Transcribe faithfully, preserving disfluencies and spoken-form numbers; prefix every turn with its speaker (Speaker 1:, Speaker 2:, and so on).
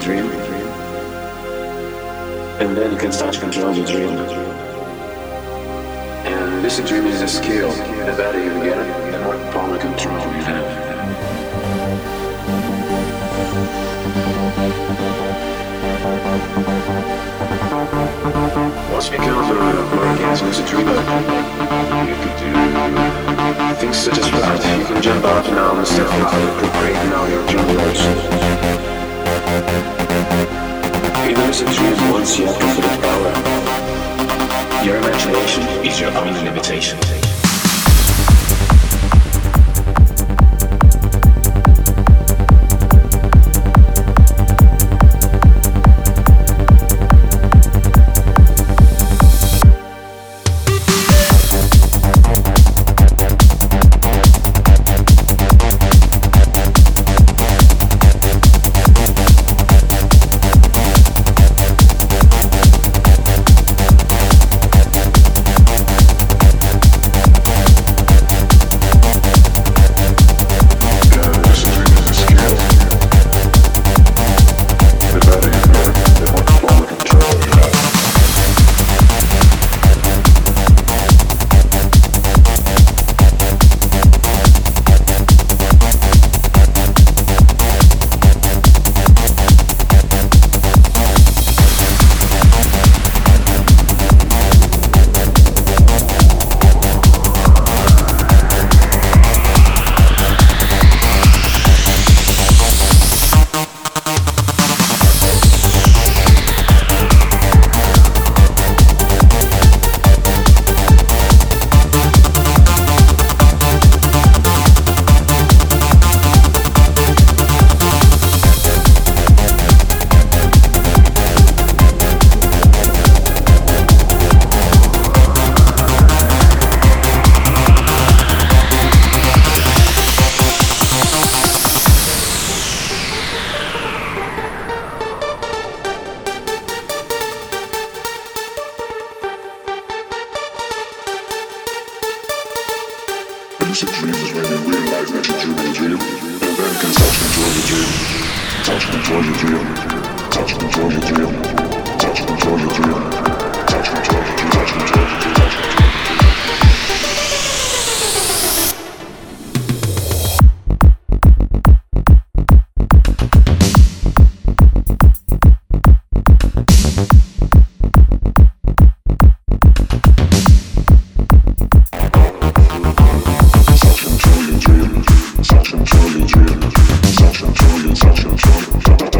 Speaker 1: dream, and then you can start to control your dream. And lucid dream is a skill. The better you get it, the more power control you have. Once you become a orgasm lucid dreamer, you can do things such as that. You can jump up now and step out and create now your dream worlds. In the lucid dream, once you have complete power, your imagination is your only limitation.
Speaker 2: lucid dream is when you realize that you're dreaming a dream, and then can touch control your dream, touch control your dream, touch control your dream, touch control your dream, touch control your dream, touch control your dream, touch control. Touch control your dream, touch control your dream, touch control your, touch control, touch